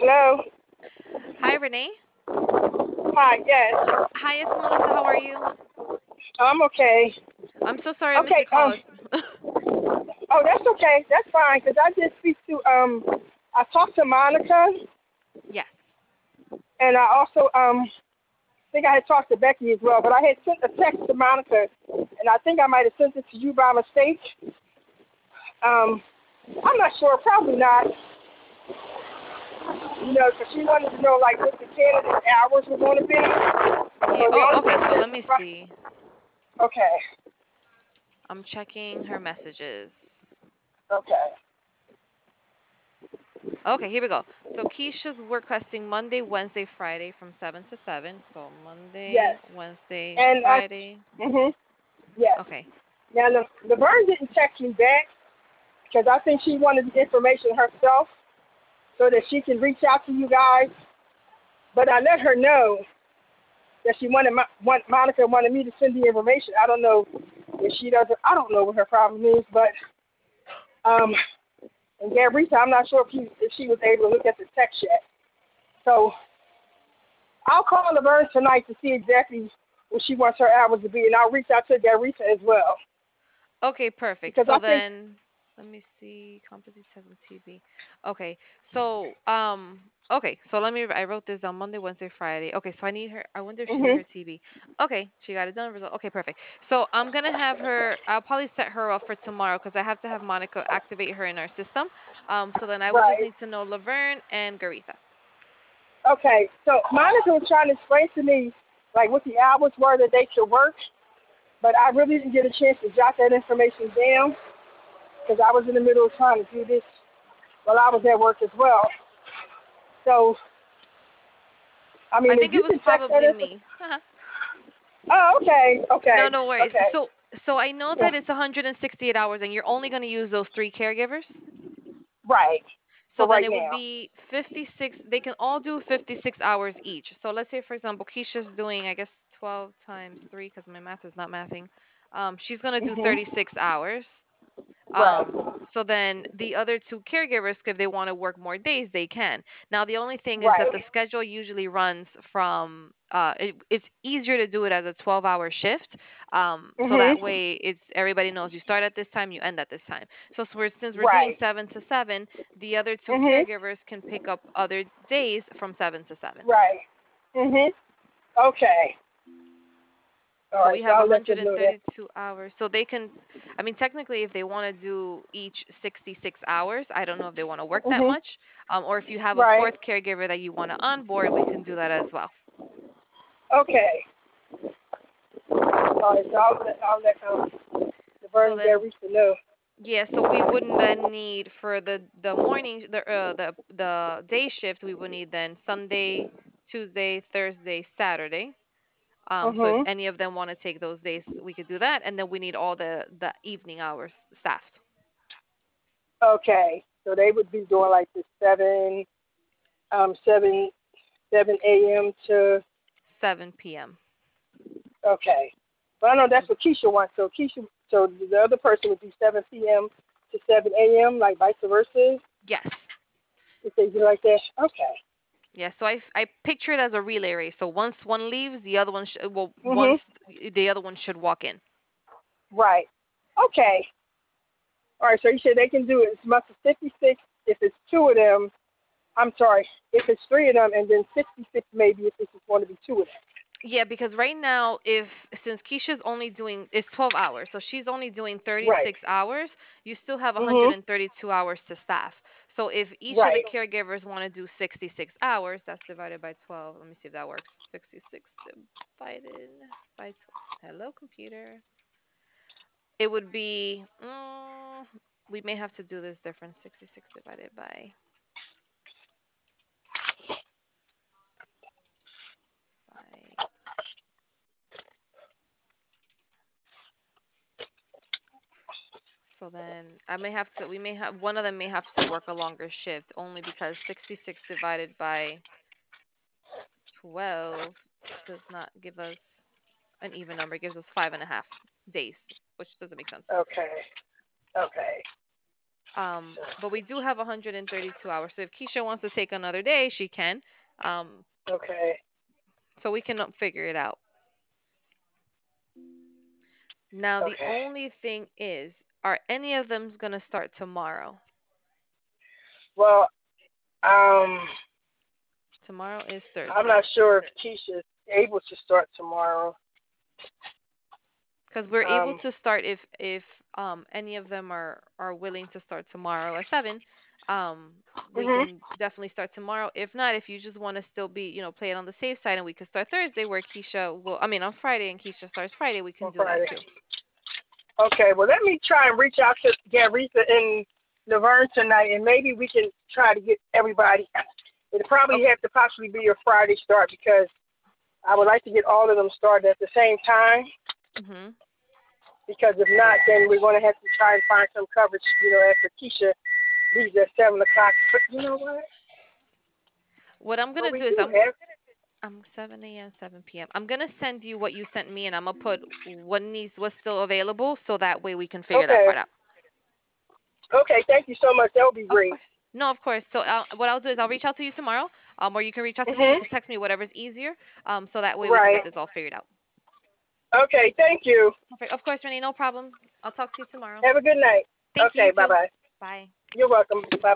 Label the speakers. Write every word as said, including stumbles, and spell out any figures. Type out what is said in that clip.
Speaker 1: Hello.
Speaker 2: Hi, Renee.
Speaker 1: Hi. Yes.
Speaker 2: Hi, it's Melissa. How are you?
Speaker 1: I'm okay.
Speaker 2: I'm so sorry I missed
Speaker 1: Okay.
Speaker 2: your call.
Speaker 1: Um. Oh, that's okay. That's fine. Cause I did speak to um. I talked to Monica,
Speaker 2: Yes.
Speaker 1: and I also um think I had talked to Becky as well. But I had sent a text to Monica, and I think I might have sent it to you by mistake. Um. I'm not sure. Probably not. You know, because she wanted to know like what the candidate hours were going to be.
Speaker 2: Yeah.
Speaker 1: So the
Speaker 2: Oh,
Speaker 1: only
Speaker 2: okay.
Speaker 1: thing
Speaker 2: So
Speaker 1: that
Speaker 2: let me
Speaker 1: she.
Speaker 2: see.
Speaker 1: Okay.
Speaker 2: I'm checking her messages.
Speaker 1: Okay.
Speaker 2: Okay, here we go. So Keisha's requesting Monday, Wednesday, Friday from seven to seven. So
Speaker 1: Yes.
Speaker 2: Monday, Wednesday,
Speaker 1: And I.
Speaker 2: Friday.
Speaker 1: Mhm. Yes.
Speaker 2: Okay.
Speaker 1: Now, the, the bird didn't text me back because I think she wanted the information herself so that she can reach out to you guys. But I let her know that she wanted my, want, Monica wanted me to send the information. I don't know if she doesn't. I don't know what her problem is, but um, and Gabriella, I'm not sure if, he, if she was able to look at the text yet. So I'll call the bird tonight to see exactly what she wants her hours to be, and I'll reach out to Gabriella as well
Speaker 2: Okay, perfect.
Speaker 1: because
Speaker 2: So
Speaker 1: I think.
Speaker 2: then let me see competency test and T B. Okay. So um okay, so let me I wrote this down Monday, Wednesday, Friday. Okay, so I need her I wonder if she did
Speaker 1: Mhm.
Speaker 2: her T B. Okay, she got it done result. Okay, perfect. So I'm going to have her I'll probably set her up for tomorrow cuz I have to have Monica activate her in our system. Um so then I would just
Speaker 1: Right.
Speaker 2: need to know Laverne and Garitha.
Speaker 1: Okay, so Monica was trying to explain to me like what the hours were that they should work, but I really didn't get a chance to jot that information down because I was in the middle of trying to do this while I was at work as well. So, I
Speaker 2: I
Speaker 1: mean, if
Speaker 2: think it
Speaker 1: you
Speaker 2: was
Speaker 1: can text that
Speaker 2: probably
Speaker 1: info.
Speaker 2: me.
Speaker 1: Oh, okay,
Speaker 2: No,
Speaker 1: okay,
Speaker 2: no worries.
Speaker 1: okay.
Speaker 2: So so I know
Speaker 1: Yeah,
Speaker 2: that it's one hundred sixty-eight hours and you're only going to use those three caregivers.
Speaker 1: right,
Speaker 2: So
Speaker 1: for
Speaker 2: then
Speaker 1: right
Speaker 2: it would
Speaker 1: now.
Speaker 2: be fifty-six. They can all do fifty-six hours each. So let's say, for example, Keisha's doing, I guess, twelve times three because my math is not mathing. Um, she's going to do
Speaker 1: Mhm.
Speaker 2: thirty-six hours.
Speaker 1: Right.
Speaker 2: Um, so then the other two caregivers, if they want to work more days, they can. Now, the only thing is that the
Speaker 1: Right.
Speaker 2: schedule usually runs from, uh, it, it's easier to do it as a twelve hour shift. Um, so that
Speaker 1: Mhm.
Speaker 2: way it's everybody knows you start at this time, you end at this time. So, so we're, since we're doing
Speaker 1: Right.
Speaker 2: seven to seven, the other two
Speaker 1: Mhm.
Speaker 2: caregivers can pick up other days from seven to seven.
Speaker 1: Right. Mhm. Okay. All
Speaker 2: So
Speaker 1: right.
Speaker 2: we
Speaker 1: So
Speaker 2: have
Speaker 1: I'll let them know that.
Speaker 2: one hundred thirty-two hours. So they can, I mean, technically, if they want to do each sixty-six hours, I don't know if they want to work that
Speaker 1: Mhm.
Speaker 2: much. Um, or if you have a
Speaker 1: Right.
Speaker 2: fourth caregiver that you want to onboard, we can do that as well.
Speaker 1: Okay. All right. So I'll let I'll let um, the
Speaker 2: So
Speaker 1: burn
Speaker 2: then,
Speaker 1: Gary to know.
Speaker 2: yeah, so we wouldn't then need for the the morning the uh, the the day shift, we would need then Sunday, Tuesday, Thursday, Saturday. Um, so if
Speaker 1: Mhm.
Speaker 2: any of them want to take those days, we could do that, and then we need all the the evening hours staffed,
Speaker 1: Okay. So they would be doing like the seven um seven seven a m to
Speaker 2: seven p m.
Speaker 1: okay. But I know that's what Keisha wants. So Keisha, so the other person would be seven p m to seven a m like vice versa.
Speaker 2: Yes.
Speaker 1: If they do like that. Okay.
Speaker 2: Yeah, so I, f- I picture it as a relay race. So once one leaves, the other one sh- well
Speaker 1: Mhm.
Speaker 2: once the other one should walk in.
Speaker 1: Right. Okay. All right. So you said they can do it as much as fifty-six if it's two of them. I'm sorry, if it's three of them, and then sixty-six maybe if it's just going to be two of them.
Speaker 2: Yeah, because right now, if since Keisha's only doing it's twelve hours, so she's only doing
Speaker 1: Right.
Speaker 2: thirty-six hours, you still have
Speaker 1: Mhm.
Speaker 2: one hundred thirty-two hours to staff. So if each of the
Speaker 1: Right.
Speaker 2: caregivers want to do sixty-six hours, that's divided by twelve. Let me see if that works. sixty-six divided by twelve. Hello, computer. It would be, mm, we may have to do this different. sixty-six divided by by so then I may have to we may have one of them may have to work a longer shift only because sixty-six divided by twelve does not give us an even number. It gives us five and a half days, which doesn't make sense.
Speaker 1: Okay. Okay.
Speaker 2: Um, but we do have one hundred thirty-two hours. So if Keisha wants to take another day, she can. Um,
Speaker 1: Okay.
Speaker 2: so we can uh, figure it out. Now the
Speaker 1: Okay.
Speaker 2: only thing is, are any of them gonna start tomorrow?
Speaker 1: Well, um,
Speaker 2: Tomorrow is
Speaker 1: I'm
Speaker 2: Thursday.
Speaker 1: not sure if Keisha's able to start tomorrow.
Speaker 2: Because we're able
Speaker 1: Um,
Speaker 2: to start if if um any of them are are willing to start tomorrow at seven. Um, we
Speaker 1: mhm.
Speaker 2: can definitely start tomorrow. If not, if you just want to still be, you know, play it on the safe side, and we could start Thursday where Keisha will, I mean, on Friday and Keisha starts Friday, we can
Speaker 1: On
Speaker 2: do that
Speaker 1: Friday.
Speaker 2: too.
Speaker 1: Okay. Well, let me try and reach out to Garetha and Laverne tonight, and maybe we can try to get everybody. It'll probably
Speaker 2: Okay.
Speaker 1: have to possibly be a Friday start because I would like to get all of them started at the same time.
Speaker 2: Mhm.
Speaker 1: Because if not, then we're going to have to try and find some coverage, you know, after Keisha leaves at seven o'clock. But you know what?
Speaker 2: What I'm
Speaker 1: But
Speaker 2: gonna
Speaker 1: we
Speaker 2: do is
Speaker 1: do
Speaker 2: I'm
Speaker 1: have.
Speaker 2: I'm seven a m seven p m. I'm gonna send you what you sent me, and I'm gonna put what needs what's still available, so that way we can figure that
Speaker 1: Okay.
Speaker 2: part out.
Speaker 1: Okay. Thank you so much. That would be
Speaker 2: Of
Speaker 1: great.
Speaker 2: course. No, of course. So uh, what I'll do is I'll reach out to you tomorrow, um, or you can reach out to me. You
Speaker 1: Mhm.
Speaker 2: can text me, whatever's easier, um, so that way we can
Speaker 1: Right.
Speaker 2: get this all figured out.
Speaker 1: Okay. Thank you.
Speaker 2: Perfect. Of course, Renee, no problem. I'll talk to you tomorrow.
Speaker 1: Have a good night.
Speaker 2: Thank you. You
Speaker 1: Okay. Bye
Speaker 2: too.
Speaker 1: bye.
Speaker 2: Bye.
Speaker 1: You're welcome. Bye.